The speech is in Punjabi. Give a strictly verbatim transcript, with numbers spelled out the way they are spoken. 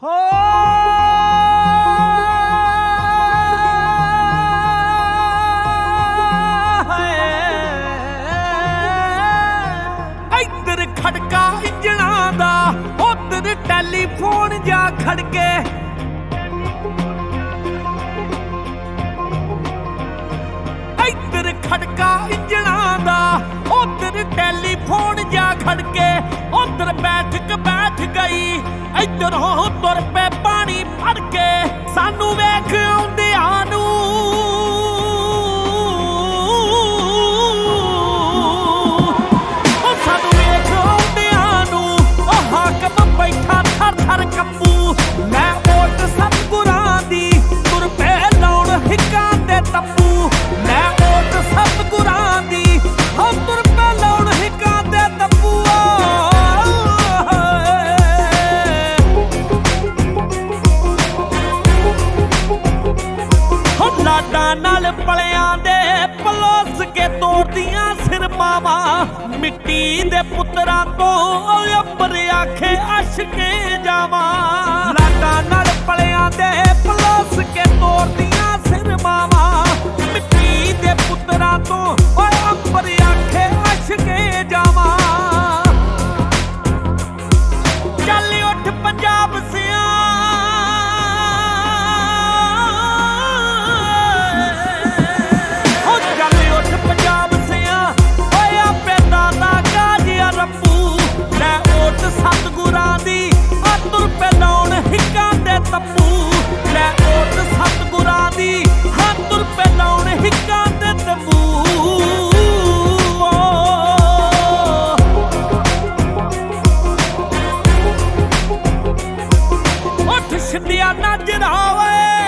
ਹੋ ਇੱਧਰ ਖੜਕਾ ਇੰਜਣਾਂ ਦਾ, ਉੱਧਰ ਟੈਲੀਫੋਨ ਜਾ ਖੜਕੇ। ਇੱਧਰ ਖੜਕਾ ਇੰਜਣਾਂ ਦਾ, ਉੱਧਰ ਟੈਲੀਫੋਨ ਜਾ ਖੜਕੇ। ਉੱਧਰ ਬੈਠਕ ਬੈਠ ਗਈ, ਇੱਧਰੋਂ ਤੁਰ ਪਏ ਪਾਣੀ ਭਰ ਕੇ। ਸਾਨੂੰ ਵੇਖ ਆਉਂਦਿਆਂ ਨੂੰ ਉਹ ਸਾਨੂੰ ਵੇਖ ਆਉਂਦਿਆਂ ਨੂੰ ਉਹ ਹਾਕਮ ਬੈਠਾ ਥਰ ਥਰ ਕੰਬੂ। ਮੈਂ ਓਟ ਸਤਿਗੁਰਾਂ ਦੀ, ਤੁਰ ਪਏ ਲਾਉਣ ਹਿੱਕਾਂ ਦੇ ਤੰਬੂ। ਮੈਂ ਓਟ ਸਤਿਗੁਰਾਂ ਦੀ, ਹੋ ਤੁਰ ਪਏ ਲਾਉਣ ਹਿੱਕਾਂ ਦੇ ਤੰਬੂ। ਲਾਡਾਂ ਨਾਲ ਪਲਿਆਂ ਦੇ ਪਲੋਸ ਕੇ ਤੋੜਦੀਆਂ ਸਿਰ ਮਾਵਾਂ। ਮਿੱਟੀ ਦੇ ਪੁੱਤਰਾਂ ਤੋਂ ਅੰਬਰ ਆਖੇ ਅਸ਼ਕੇ ਜਾਵਾਂ। ਲਾਡਾਂ ਨਾਲ ਪਲਿਆਂ ਦੇ ਪਲੋਸ ਕੇ ਤੋੜਦੀਆਂ ਸਿਰ ਮਾਵਾਂ। ਮਿੱਟੀ ਦੇ ਪੁੱਤਰਾਂ ਤੋਂ ਓਏ ਅੰਬਰ ਆਖੇ ਅਸ਼ਕੇ ਜਾਵਾਂ। ਚੱਲ ਉੱਠ ਪੰਜਾਬ ਸਿਆਂ, ਸਤਿਗੁਰਾਂ ਦੀ ਆ ਤੁਰ ਪਏ ਲਾਉਣ ਹਿੱਕਾਂ ਦੇ ਤੰਬੂ। ਲੈ ਓਟ ਸਤਿਗੁਰਾਂ ਦੀ, ਹਾਂ ਤੁਰ ਪਏ ਲਾਉਣ ਹਿੱਕਾਂ ਦੇ ਤੰਬੂ। ਉੱਠ ਛਿੰਦਿਆ ਨਜ਼ਰ ਆਵੇ,